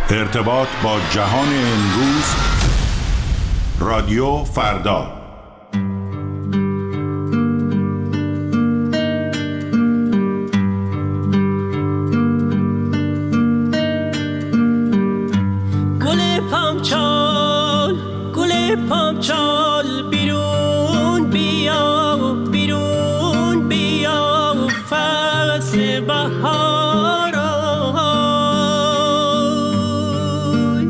ارتباط با جهان امروز. رادیو فردا. گل پامچال بیرون بیا، بیرون بیا، فصل بهار آی.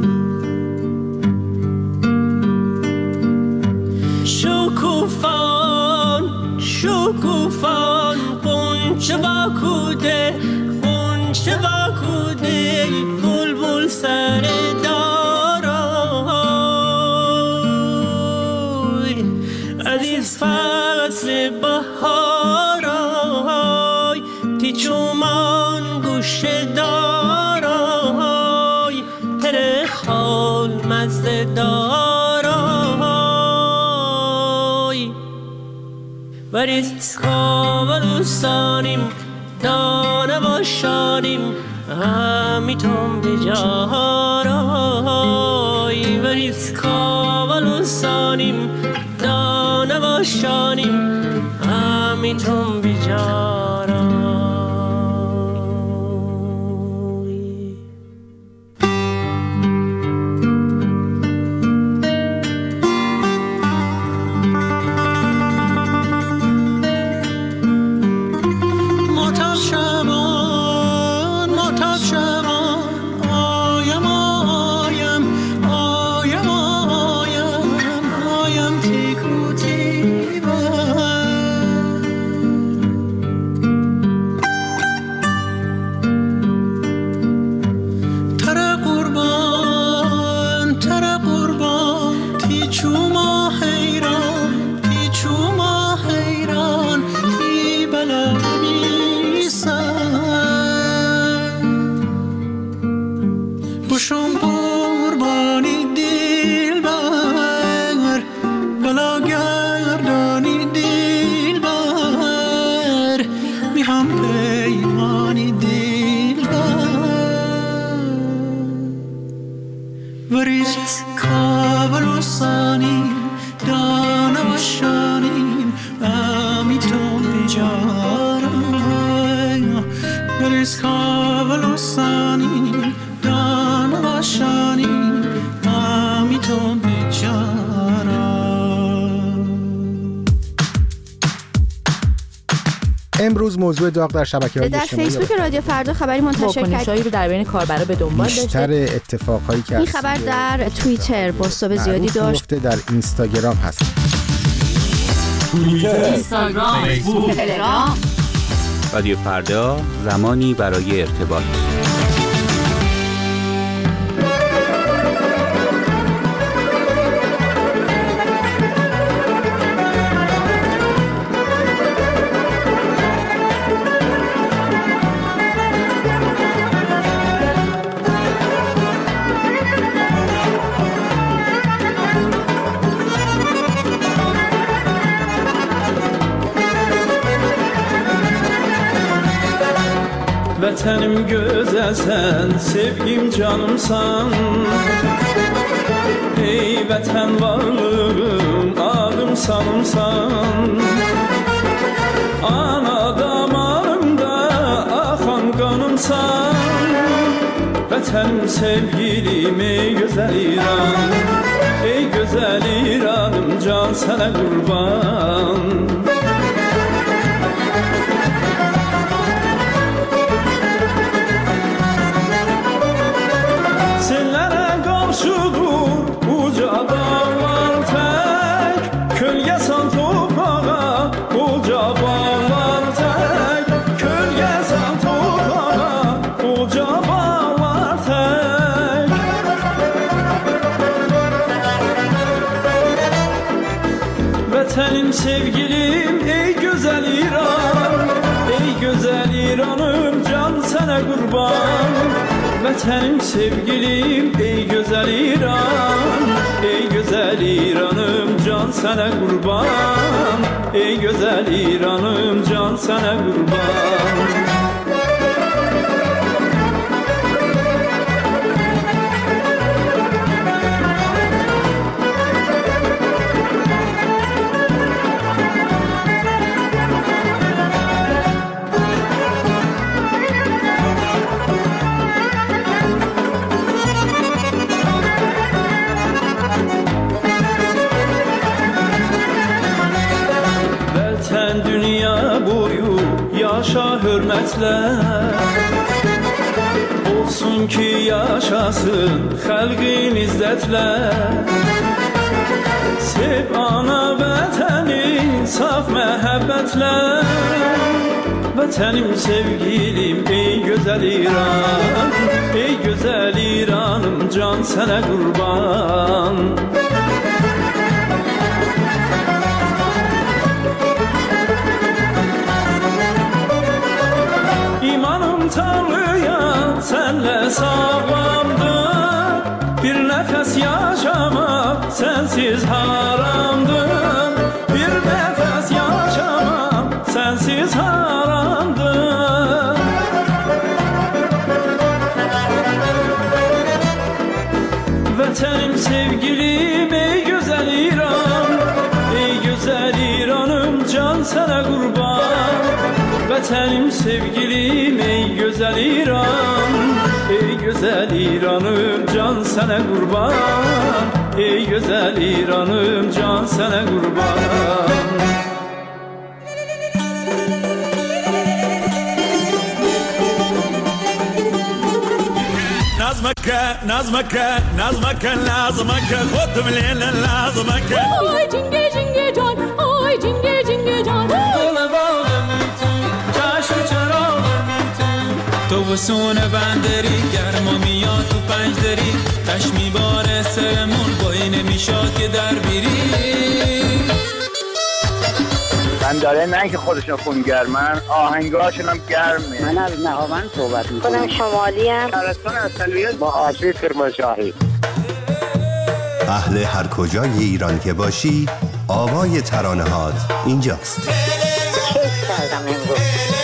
شکوفان غنچه با کوده، غنچه با کوده، بلبل سر دار آی. عزیز فصل بهار آی، تی چومان گوشه دار آی، تره خال مزه دار آی. وریسکا و دوستانیم دانه باشانیم همیتون بجار آی. وریسکا و دوستانیم دانه باشانیم همیتون بجار آی. امروز موضوع داغ در شبکه‌های اجتماعی در فیسبوک رادیو فردا خبری منتشر واکنش‌هایی رو در بین کاربرا به دنبال داشته. بیشتر اتفاقهایی که این خبر در توییتر بازتاب زیادی داشت. در اینستاگرام هست. توییتر، اینستاگرام، فیسبوک، تلگرام. رادیو فردا، زمانی برای ارتباط. Vətənim gözəlsən, sevgim canımsan. Ey vətən varlığım, adım sanımsan. Ana damarımda axan qanımsan. Vətənim sevgilim, ey gözəl İran. Ey gözəl İranım, can sənə qurban. Vətənim sevgilim, ey gözəl İran. Ey gözəl İranım, can sənə qurban. Vətənim sevgilim, ey gözəl İran. Ey gözəl İranım, can sənə qurban. Ey gözəl İranım, can sənə qurban. əlamətlər olsun ki yaşasın xalqin izzətlər. Sev ana vətənin saf məhəbbətlər. Vətənim sevgilim ey gözəl İran, ey gözəl İranım can sənə qurban. İmanım Tanrıya sənlə sağlamdır, bir nəfəs yaşamaq sənsiz haramdır, bir nəfəs yaşamaq sənsiz haramdır. Vətənim sevgilim ey gözəl İran, ey gözəl İranım can sənə qurban. Vətənim sevgilim ey gözəl İran, ey gözəl İranım can sənə qurban, ey gözəl İranım can sənə qurban. نظمك خودم لیلا لازمك آی جنگه جنگه جان آی جنگه جنگه جان دل باغم تو چشم چراغم تو بسون بندری گرما میاد تو پنجدری تش میباره سرمون بایی نمیشاد که در بیری بنداره نه که خودشون خونگرمن آهنگاشون هم گرمه. من از نهاوند صحبت میکنم. خودم شمالی ام. شهرستان اصلیت با آشوی کرمانشاهی. اهل هر کجای ایران که باشی آوای ترانه‌هات اینجاست. کیف کردم امروز.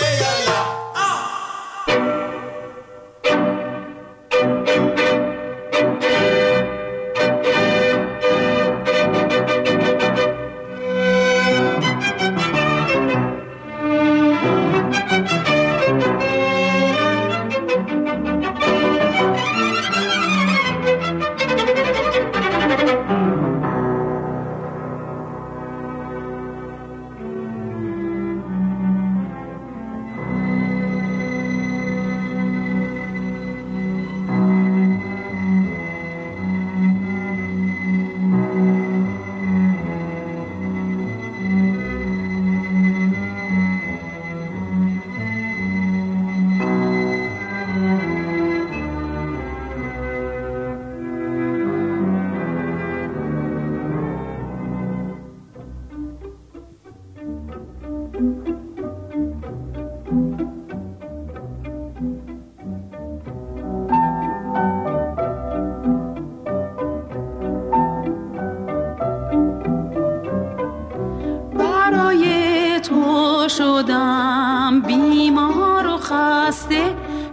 شدم بیمار و خسته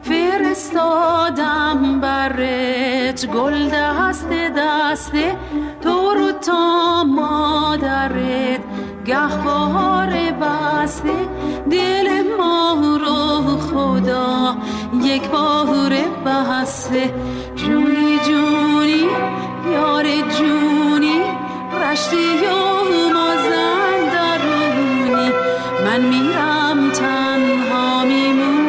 فرستادم برت گل دسته دسته تو رو تا مادرت گهواره بسته دل ما رو خدا یک باره بسته جونی جونی یار جونی رشتی و مازندرونی من میرم تنها میمونی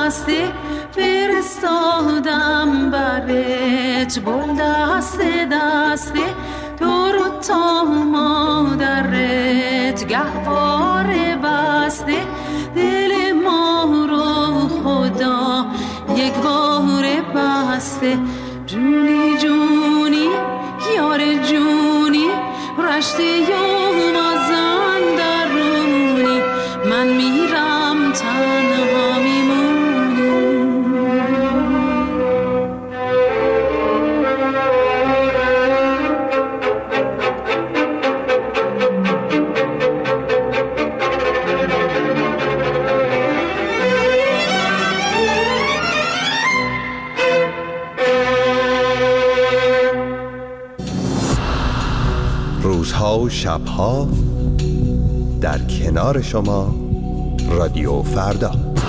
دسته فرستادم برت گل دسته دسته درود تا مادرت گهواره بسته دل ما رو خدا یک بار بسته جونی جونی یار جونی رشته یوم ازن درونی من میرم تنها میمونی روزها و شبها در کنار شما رادیو فردا.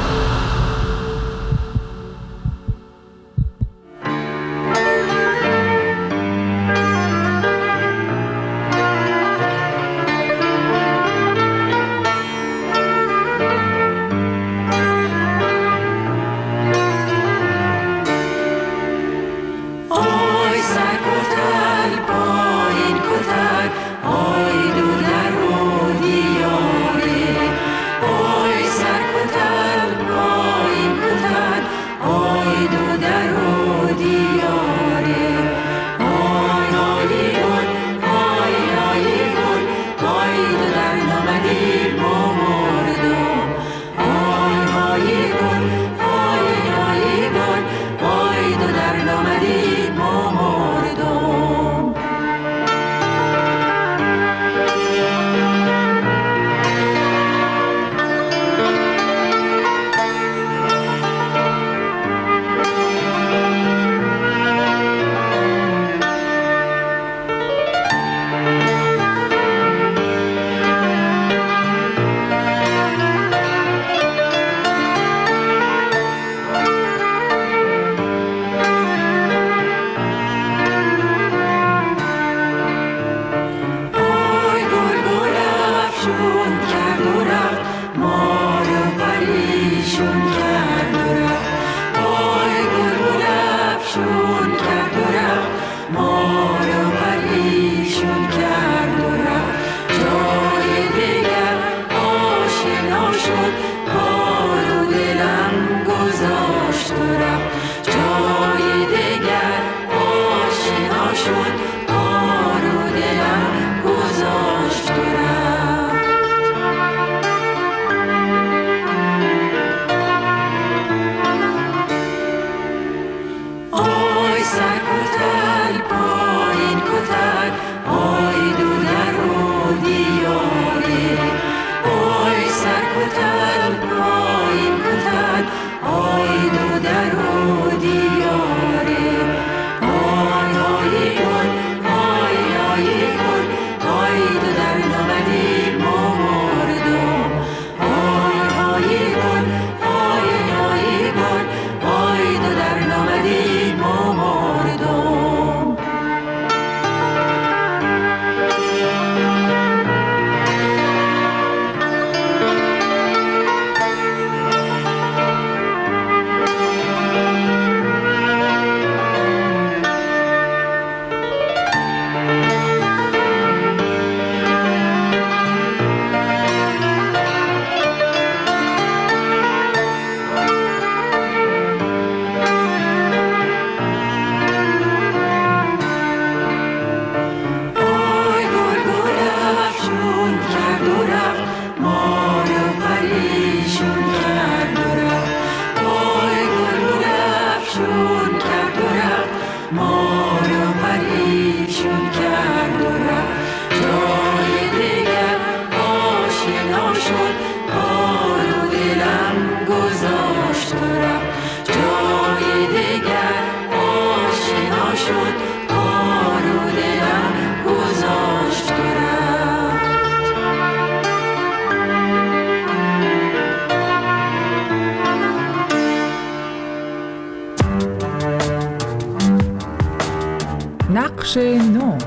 نقش نو.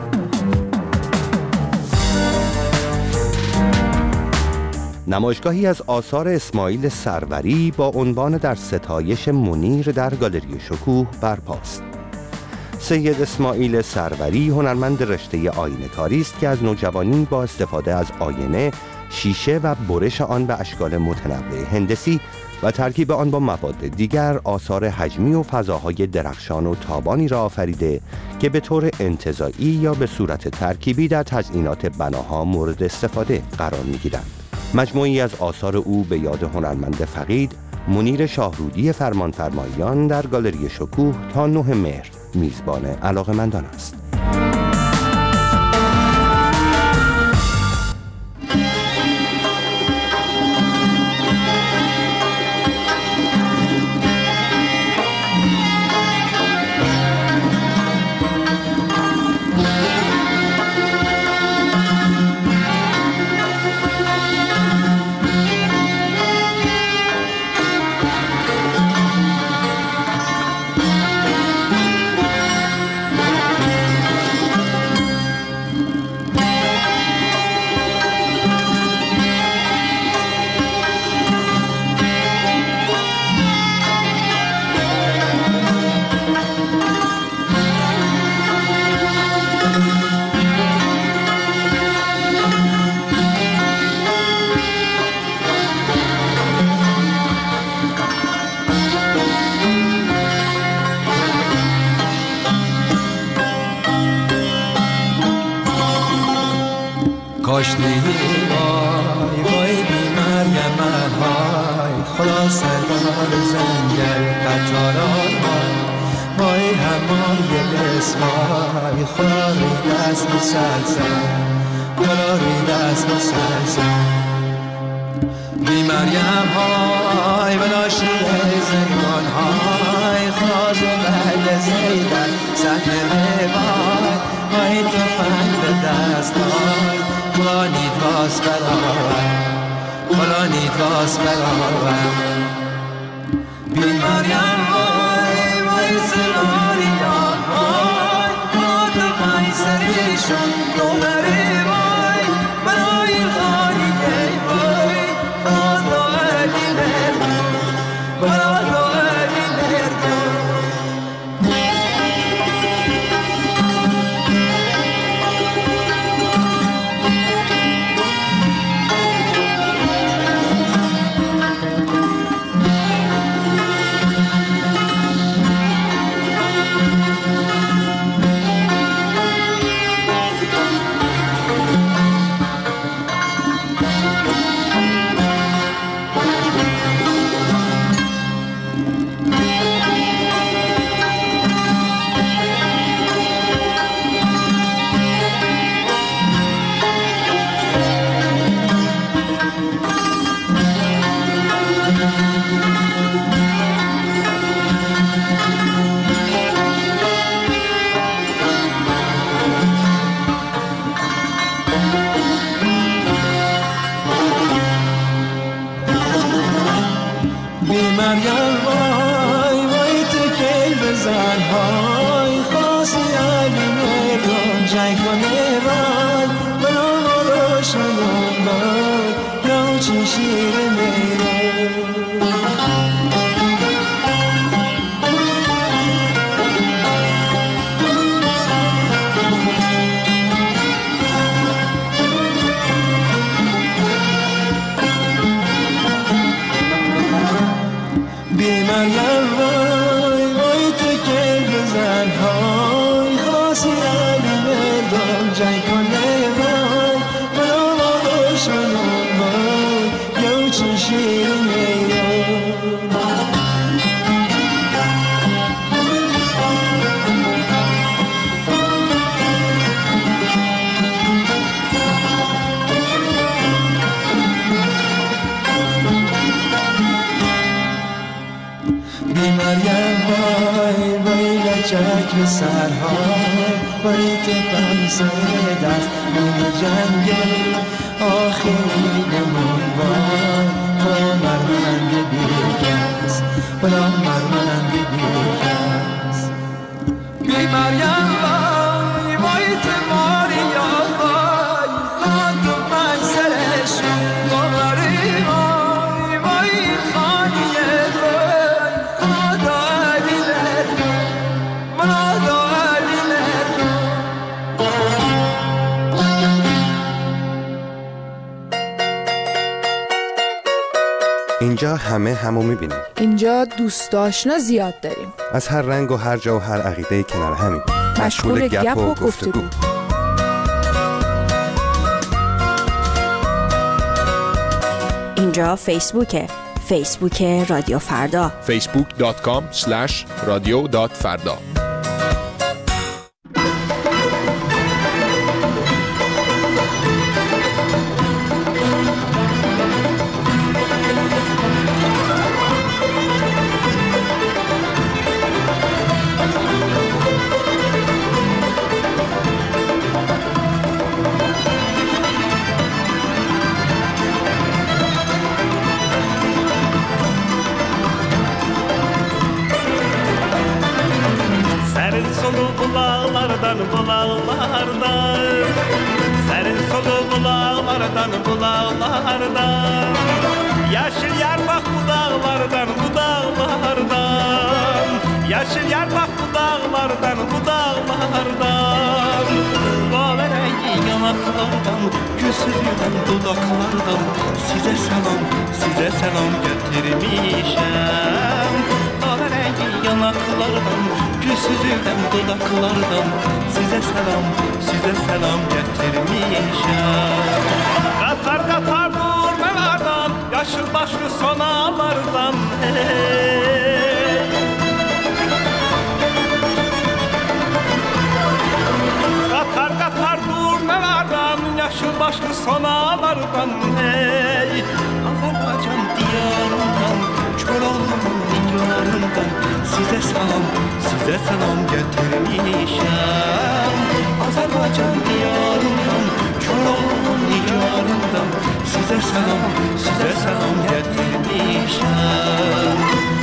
نمایشگاهی از آثار اسماعیل سروری با عنوان در ستایش منیر در گالری شکوه برپاست. سید اسماعیل سروری هنرمند رشته آینه‌کاری است که از نوجوانی با استفاده از آینه، شیشه و برش آن به اشکال متنوع هندسی و ترکیب آن با مواد دیگر آثار حجمی و فضاهای درخشان و تابانی را آفریده که به طور انتزاعی یا به صورت ترکیبی در تزئینات بناها مورد استفاده قرار می‌گیرند. مجموعی از آثار او به یاد هنرمند فقید منیر شاهرودی فرمانفرمایان در گالری شکوه تا 9 مهر میزبان علاقه‌مندان است. کاشتی وای وای بی مریم های خدا سردار زنگل قطاران وای همای بسمای خدا ریدست مسلسل خدا ریدست مسلسل بی مریم های و ناشیه زنگان های خواز بل زیدن سحن روای های توفنگ به دست های فلانید واس برآور فلانید واس برآور بی مریم وای وای سلاریان وای خدا وای سریشون دوباره وای برای خانیه وای خدا علی مردم خدا علی مردم مریم وای وای تکل بزن های خاصی علی مردم جنگ کنه وای برا روشنون وای یا چی شیر میرم مریم وای وای تکل بزن های خاصی علی مردم جنگ کنه وای برا روشنون وای یا چی شیر میرم بی مریم وای وای لچک به سرهای وای تفن سر دست من جنگل آخری نمون وای مرمند بیرکس بلا مرمند بیرکس بی مریم وای وای تماری یا وای خان تو پنج سرش گواری همه همو میبینیم. اینجا دوست آشنا زیاد داریم. از هر رنگ و هر جا و هر عقیده کنار همین. مشغول گپ و گفتگو. اینجا فیسبوکه. فیسبوک رادیو فردا. facebook.com/radio.farda. Yeşil yarmak bu dağlardan, bu dağlardan. Yeşil yarmak bu dağlardan, bu dağlardan. Lalerengi yanaklardan, güzülen dudaklardan. Size selam getirmişem. Lalerengi yanaklardan, güzülen dudaklardan. Size selam getirmişem. Katar katar durmalardan, yaşıl başlı sonalardan hey. Katar katar durmalardan, yaşıl başlı sonalardan hey. Azerbaycan diyarından, Çoral'ın nigarından. Size selam getirmişem. Azerbaycan diyarından, Çoral'ın nigarından. Size selam getirmişem.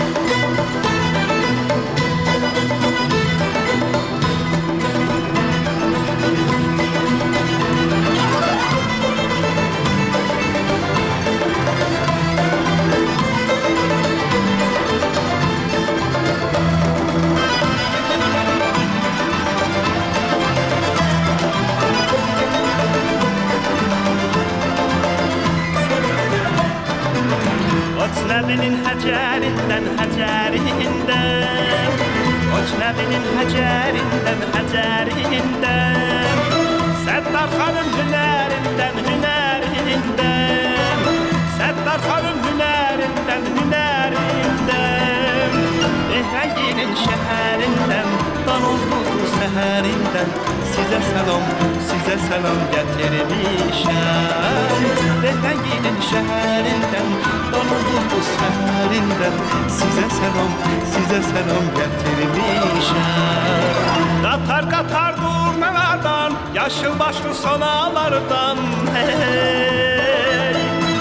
Ocnebinin həcərindən, Ocnebinin həcərindən, Səddar xanım hünərindən, Səddar xanım hünərindən, Ehrənginin şəhərindən, Danozlu səhərindən. Size selam getirmişem. Ehrənginin şəhərindən, Danozlu səhərindən. Size selam getirmişem. Qatar qatar durmalardan, yaşıl başlı sonalardan hey.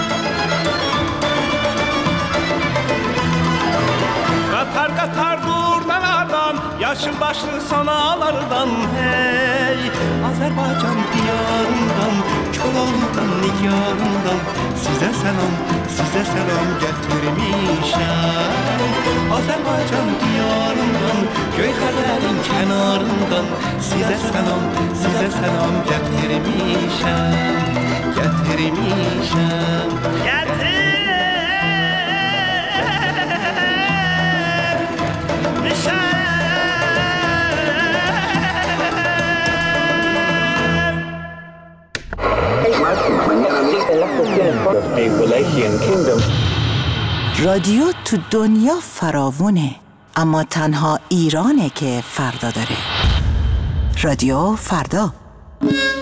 Qatar qatar durmalardan, yaşıl başlı sonalardan hey. Azerbaycan diyarından, Çoral'ın nigarından. Size selam getirmişem. Azerbaycan diyarından, Göyxəzərin kənarından. Size selam getirmişem. رادیو تو دنیا فراوونه، اما تنها ایرانه که فردا داره. رادیو فردا.